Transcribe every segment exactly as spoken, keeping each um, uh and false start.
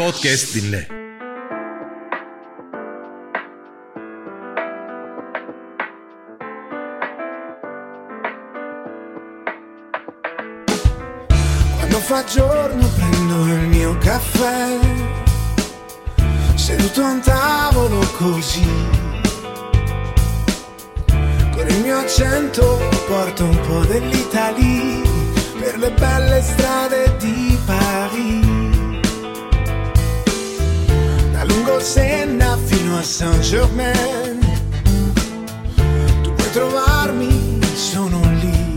podcast dinle. Quando fa giorno prendo il mio caffè, seduto a un tavolo così, con il mio accento porto un po' dell'Italia per le belle strade di Paris, da lungo Senna fino a Saint-Germain. Tu puoi trovarmi, sono lì,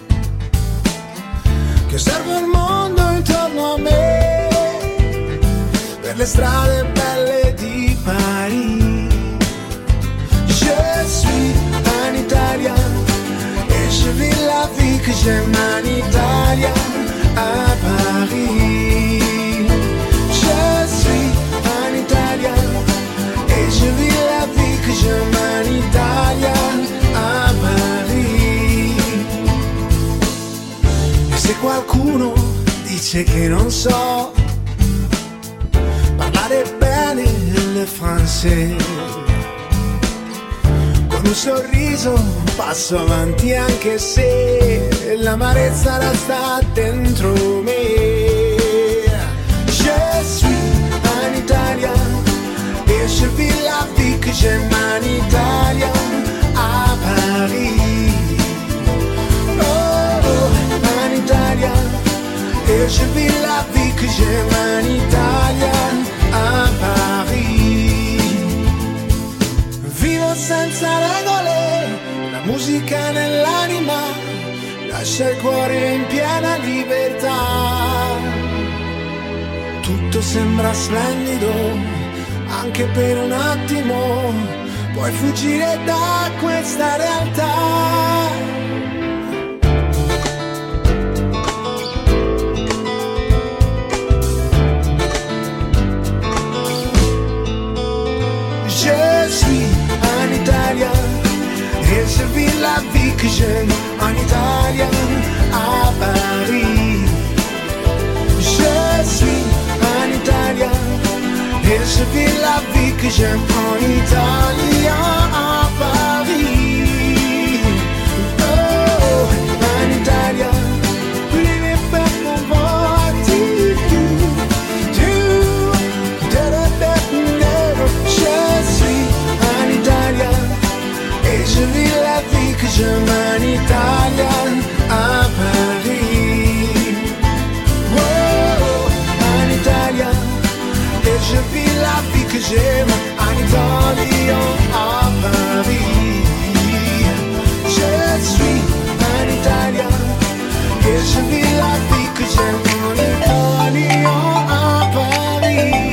che osservo il mondo intorno a me, per le strade belle di Paris. Je suis un Italien et je vis la vie que j'aime en Italia, à Paris. Je suis un Italien et je vis la vie que j'aime en Italia, à Paris. E se qualcuno dice che non so parlare bene il francese, con un sorriso passo avanti anche se l'amarezza resta dentro me. Je suis un Italien et je vis la vie que j'aime en Italia, à Paris. Oh, un Italien et je vis la vie que j'aime en Italia, à Paris. Vivo senza regole, la musica nell'anima, lascia il cuore in piena libertà. Tutto sembra splendido, anche per un attimo, puoi fuggire da questa realtà. Je suis un Italien et je vis la vie que j'aime en Italia, à Paris. Je suis un Italien et je vis la vie que j'aime en Italia, à Paris. Oh, un Italien, living per poverty, je suis un Italien et je vis la vie que j'aime en Italia, à Paris. Oh, un Italien et je vis la vie que j'aime en Italia, à Paris. Je suis un Italien et je vis la vie que j'aime en Italia, à Paris.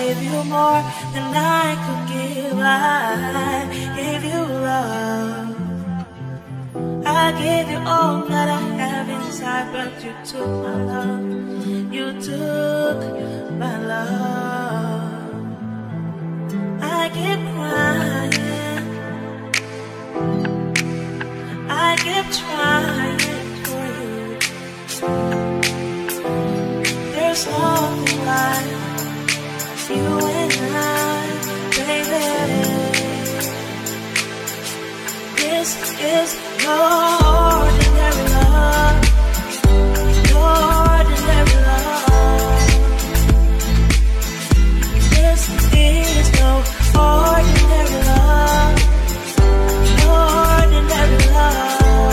gave you more than I could give. I gave you love. I gave you all that I have inside, but you took my love. You took my love. I keep crying. I keep trying for you. There's nothing like you and I, baby. This is no ordinary love, no ordinary love. This is no ordinary love, no ordinary love.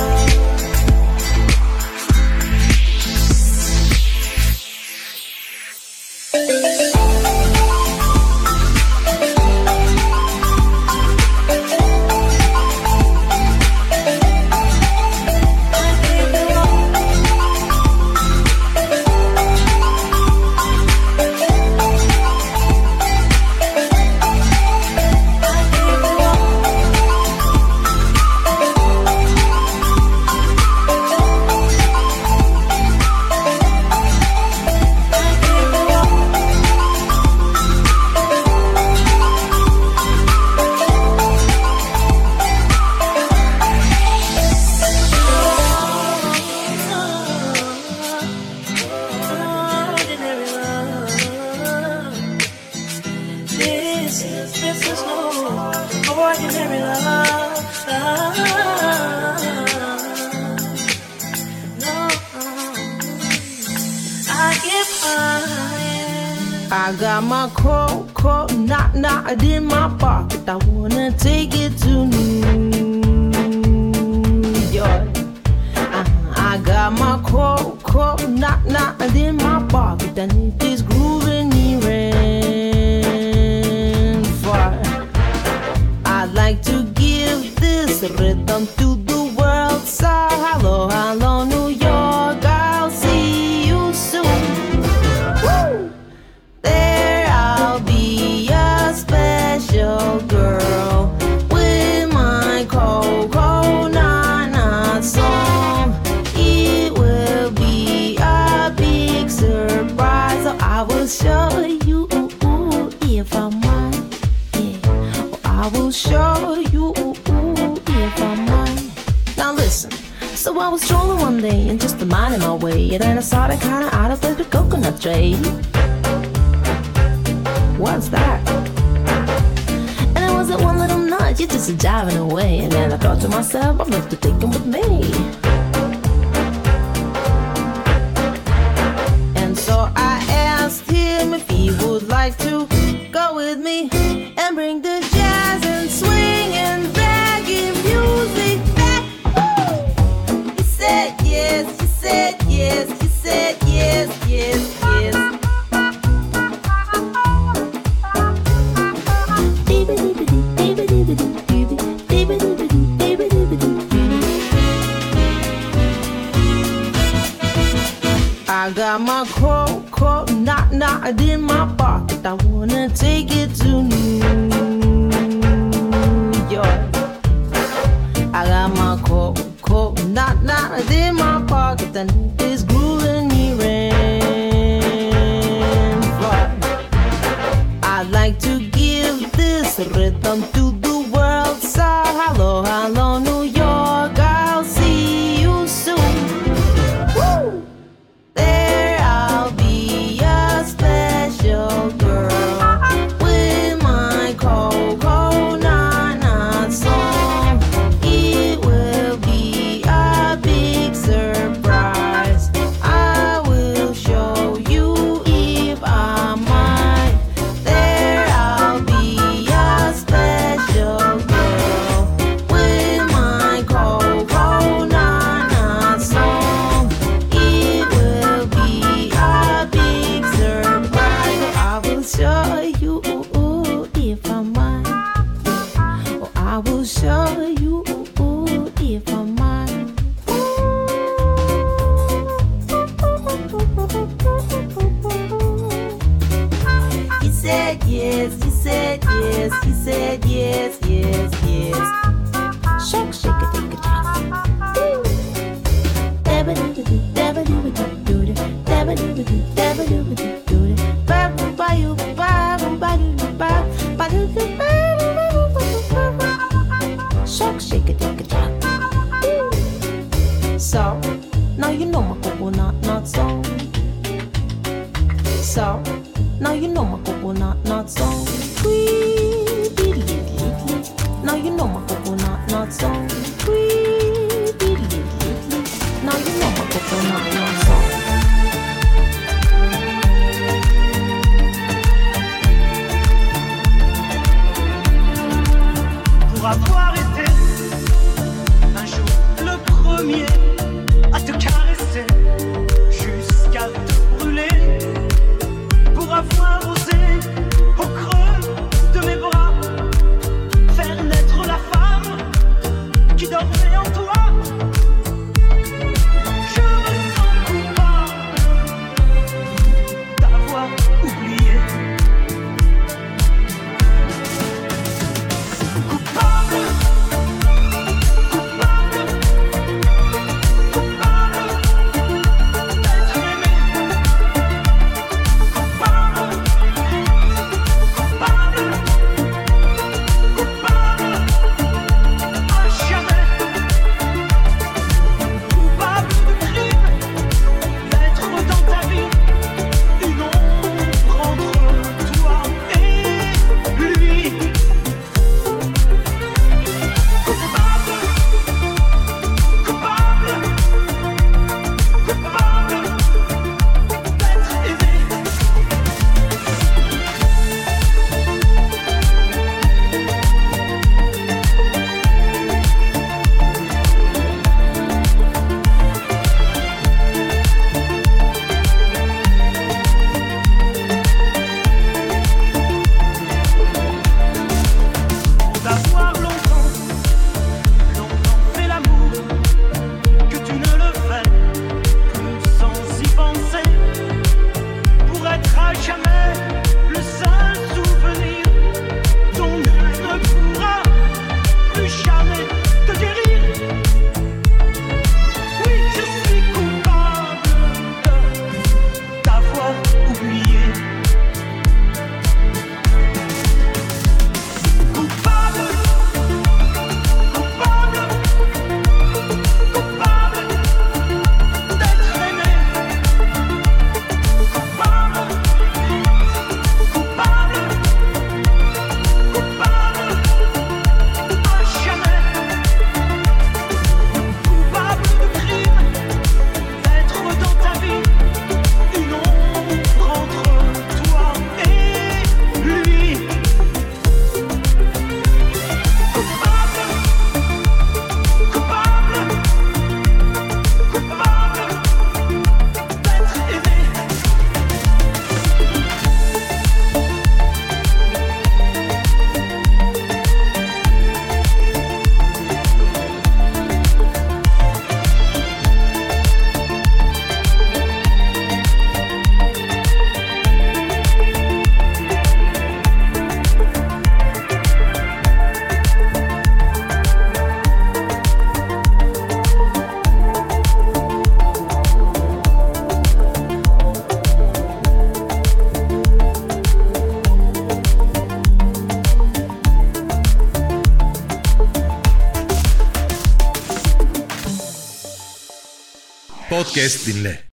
I got my coconut knot in my pocket. I wanna take it to New York. Uh, I got my coconut knot in my pocket, and it is grooving near and far. I'd like to give this rhythm to the world. So hello, hello, New York. I'll see you soon. Woo! There I'll be a special girl with my coconut song. It will be a big surprise. So I will show you if I might. Yeah. Oh, I will show you if I might. Now listen. So I was strolling one day and just minding my way, and then I saw that kind of out of place with coconut tray. What's that? And it wasn't one little nudge, you just driving away. And then I thought to myself, I'd love to take him with me. And so I asked him if he would like to go with me and bring the jazz and swing and reggae music back. Woo! He said yes, he said yes, he said yes, yes, yes. I got my coconut knot in my pocket. I wanna take it to New York. I got my coconut knot in my pocket, and it's grooving near and far. I'd like to give this rhythm to the world. So hello, hello, New York. I'll see you soon. Woo! There I'll be a special girl with my coconut song. It will be a big surprise. I will show you if I might. There I'll be a special said yes, he said yes, he said yes, yes, yes. Shake, shake it, take it down. Dabba doo doo, dabba doo doo doo doo, dabba doo doo, dabba doo doo doo doo. Ba ba you, ba ba doo ba, ba doo doo ba. Shake, shake it, take it down. So now you know my coconut nut song. So now you know my coconut nut song. Now you know my coconut nut song. Now you know my coconut nut song. Pour avoir été un jour le premier à te caresser jusqu'à te brûler, pour avoir osé au creux de mes bras faire naître la femme qui dormait en toi. Je me sens coupable d'avoir oublié. Coupable, coupable, coupable d'être aimé. Coupable, coupable, coupable à jamais. Coupable de crime, d'être dans ta vie une ombre entre toi et lui. Coupable, coupable, coupable d'être aimé. D'avoir longtemps, longtemps fait l'amour, que tu ne le fais plus sans y penser, pour être à jamais le seul souvenir dont nul ne pourra plus jamais te guérir. Oui, je suis coupable de t'avoir oublié. Coupable, coupable, coupable d'être aimé. Coupable, coupable, coupable à jamais. Coupable de crime, d'être dans ta vie une ombre entre toi et lui. Coupable, coupable, coupable d'être aimé. Podcast dinle.